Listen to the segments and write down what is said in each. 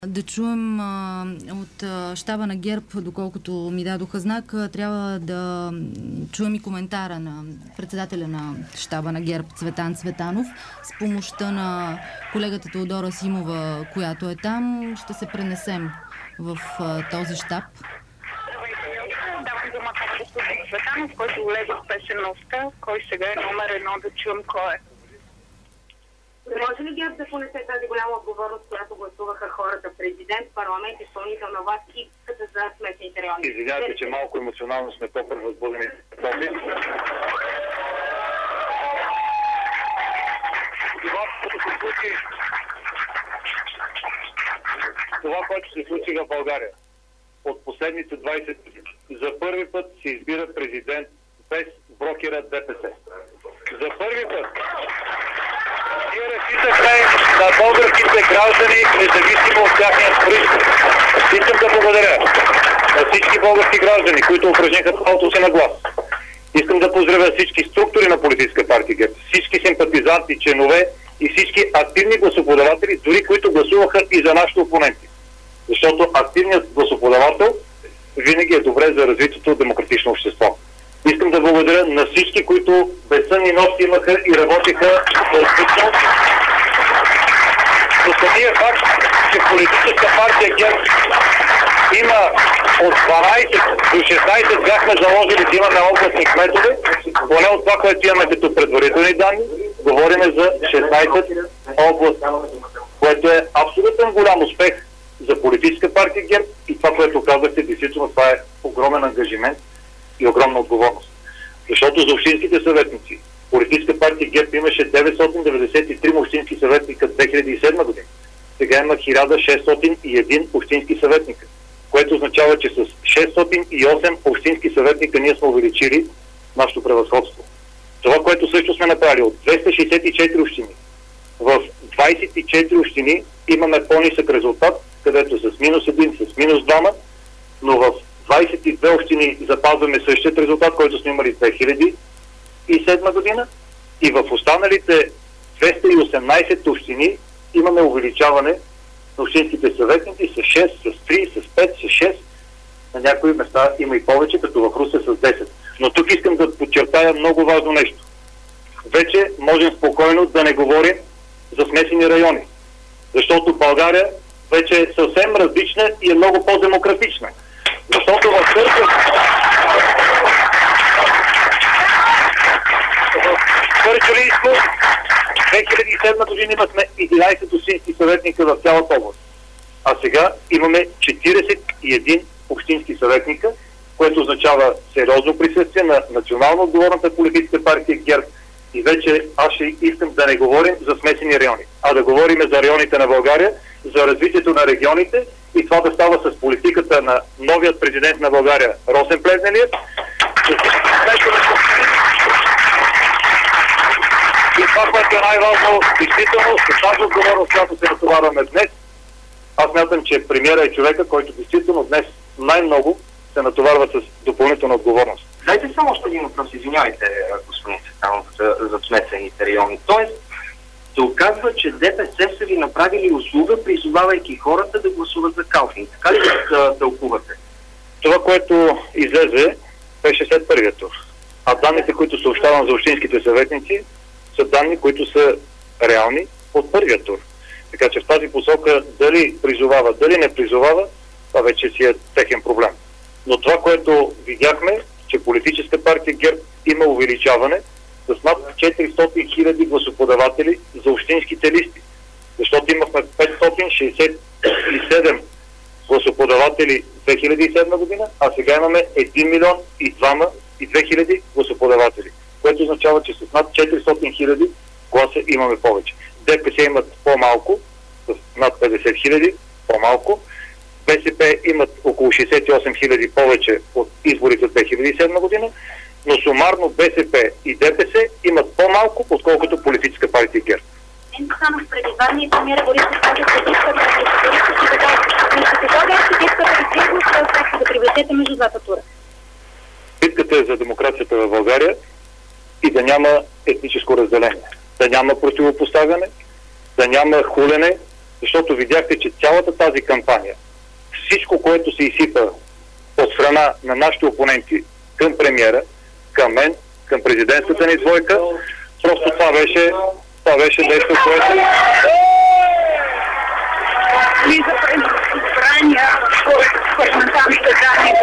Да чуем от щаба на ГЕРБ, доколкото ми дадоха знак, трябва да чуем и коментара на председателя на щаба на ГЕРБ Цветан Цветанов. С помощта на колегата Теодора Симова, която е там, ще се пренесем в този щаб. Давам думата на господин Цветанов, който влезе в песеността, кой сега е номер едно, да чуем кой е. Може ли ГЕРБ да понесе тази голяма отговорност, която гласуваха хората, президент, парламент, изпълнителна власт и за смесените райони? Извинявайте, че малко емоционално сме по-превъзбудени. Това, което се случи в България от последните 20 години, за първи път се избира президент без брокера ДПС. За първи път ние разчитахме на българските граждани, независимо от тяхния произход. Искам да благодаря на всички български граждани, които упражниха правото си на глас. Искам да поздравя всички структури на политическа партия ГЕРБ, всички симпатизанти, членове и всички активни гласоподаватели, дори които гласуваха и за нашите опоненти. Защото активният гласоподавател винаги е добре за развитието демократично общество. Искам да благодаря на всички, които безсънни нощи имаха и работиха отлично. Но самия факт, че политическа партия ГЕРБ има от 12 до 16 бяхме заложили да имаме областни кметове, поне от това, което имаме като предварителни данни, говорим за 16 области, което е абсолютно голям успех за политическа партия ГЕРБ и това, което казахте, действително това е огромен ангажимент и огромна отговорност. Защото за общинските съветници политическа партия ГЕРБ имаше 993 общински съветника 2007 година. Сега има 1601 общински съветника, което означава, че с 608 общински съветника ние сме увеличили нашето превъзходство. Това, което също сме направили от 264 общини, в 24 общини имаме по-нисък резултат, където с минус 1, с минус 2, но в 22 общини запазваме същият резултат, който сме имали 2007 година и в останалите 218 общини имаме увеличаване на общинските съветници с 6, с 3, с 5, с 6. На някои места има и повече, като в Русе с 10. Но тук искам да подчертая много важно нещо. Вече можем спокойно да не говорим за смесени райони, защото България вече е съвсем различна и е много по-демократична. Защото в Кърджалийско 2007 година имахме 11 общински съветника в цялата област. А сега имаме 41 общински съветника, което означава сериозно присъствие на национално отговорната политическа партия ГЕРБ. И вече аз ще искам да не говорим за смесени райони, а да говорим за районите на България, за развитието на регионите и това да става с политиката на новият президент на България Росен Плевнелиев. И това, което е най-важно, действително, с тази отговорност, която се натоварваме днес, аз смятам, че премиера е човека, който действително днес най-много се натоварва с допълнителна отговорност. Дайте само още един въпрос, извинявайте, господин Цветанов, за смесените райони. Тоест, се оказва, че ДПС са ви направили услуга, призовавайки хората да гласуват за Калфин. Така ли да тълкувате? Това, което излезе, беше след първият тур. А данните, които съобщавам за общинските съветници, са данни, които са реални от първият тур. Така че в тази посока дали призовава, дали не призовава, това вече си е техен проблем. Но това, което видяхме, че политическа партия ГЕРБ има увеличаване с над 400 000 гласоподаватели за общинските листи. Защото имахме 567 гласоподаватели 2007 година, а сега имаме 1 милион и 2 хиляди гласоподаватели. Което означава, че с над 400 000 гласа имаме повече. ДПС имат по-малко, с над 50 000 по-малко. БСП имат около 68 000 повече от изборите от 2007 година, но сумарно БСП и ДПС имат по-малко, отколкото политическа партия ГЕРБ. Само преди 2 дни премиера Борисов каза, че искат да привлечете между двата тура. Битката е за демокрацията в България и да няма етническо разделение, да няма противопоставяне, да няма хулене защото видяхте, че цялата тази кампания, всичко, което се изсипа от страна на нашите опоненти към премиера, към мен, към президентската ни двойка, просто това беше нещо, което... И за предизбрания, парламентарните данни,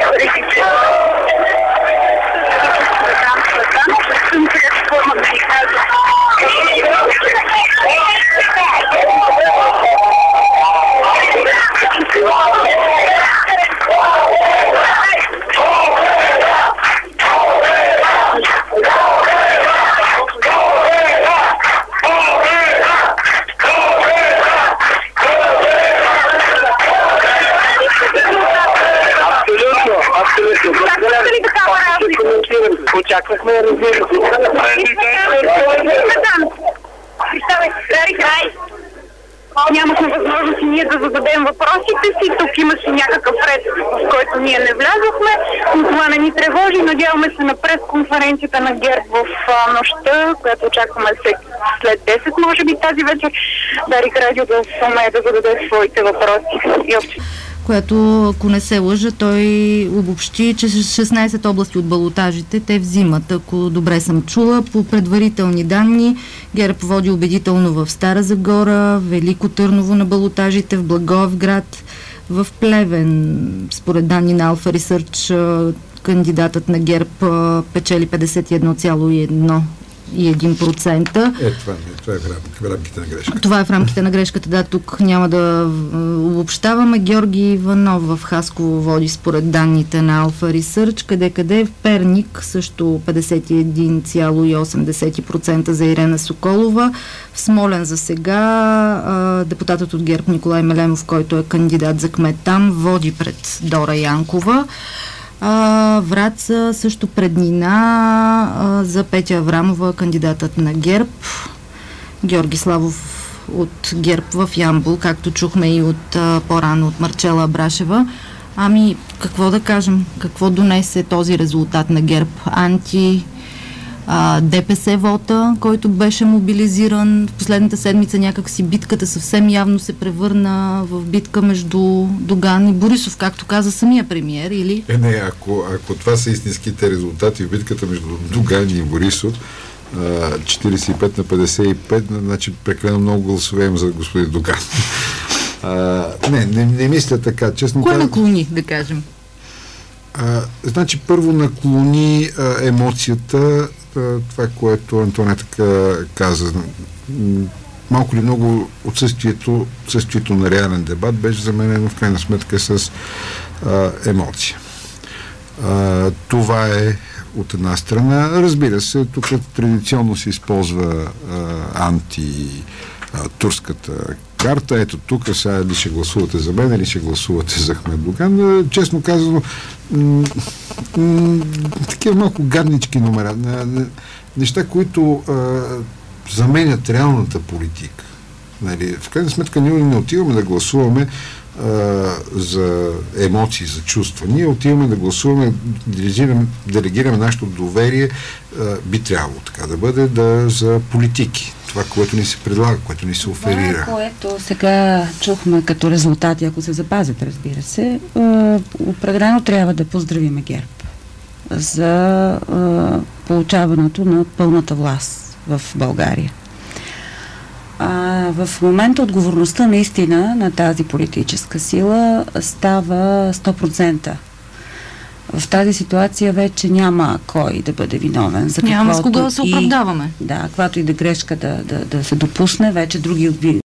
Очаквахме да разбираме. Нямахме възможност и ние да зададем въпросите си. Тук имаше някакъв ред, в който ние не влязохме, но това не ни тревожи. Надяваме се на пресконференцията на ГЕРБ в нощта, която очакваме след 10, може би тази вечер, Дарик Радио да сумее да зададе своите въпроси. Което, ако не се лъжа, той обобщи, че 16 области от балотажите те взимат. Ако добре съм чула, по предварителни данни ГЕРБ води убедително в Стара Загора, Велико Търново на балотажите, в Благоевград, в Плевен. Според данни на Alpha Research, кандидатът на ГЕРБ печели 51,1%. Това е в рамките на грешката. Това е в рамките на грешката, да, тук няма да обобщаваме. Георги Иванов в Хасково води според данните на Alpha Research, къде в Перник също 51,8% за Ирена Соколова. В Смолян за сега депутатът от ГЕРБ Николай Мелемов, който е кандидат за кмет там, води пред Дора Янкова. Враца също преднина за Петя Аврамова, кандидатът на ГЕРБ. Георги Славов от ГЕРБ в Ямбол, както чухме и от по-рано от Марчела Абрашева. Ами, какво да кажем? Какво донесе този резултат на ГЕРБ? ДПС вота, който беше мобилизиран в последната седмица, някакси битката съвсем явно се превърна в битка между Доган и Борисов, както каза самия премиер, или? Не, ако това са истинските резултати в битката между Доган и Борисов, 45 на 55, значи прекалено много гласове им за господин Доган. Не мисля така, честно. Кое наклони, да кажем? Значи първо наклони емоцията, това, което Антонета каза. Малко ли много отсъствието на реален дебат беше заменено в крайна сметка с емоция. Това е от една страна. Разбира се, тук традиционно се използва антитурската карта. Ето тук сега ли ще гласувате за мен или ще гласувате за Ахмед Доган. Честно казано, такива малко гаднички номера. Неща, които заменят реалната политика. Нали, в крайна сметка ние не отиваме да гласуваме за емоции, за чувства. Ние отиваме да гласуваме, делегираме нашето доверие, би трябвало така да бъде, за политики. Това, което ни се предлага, което ни се оферира. Това, което сега чухме като резултати, ако се запазят, разбира се, определено трябва да поздравим ГЕРБ за получаването на пълната власт в България. В момента отговорността наистина на тази политическа сила става 100%. В тази ситуация вече няма кой да бъде виновен. За няма с кого да се оправдаваме. Да, каквато и да грешка да се допусне, вече други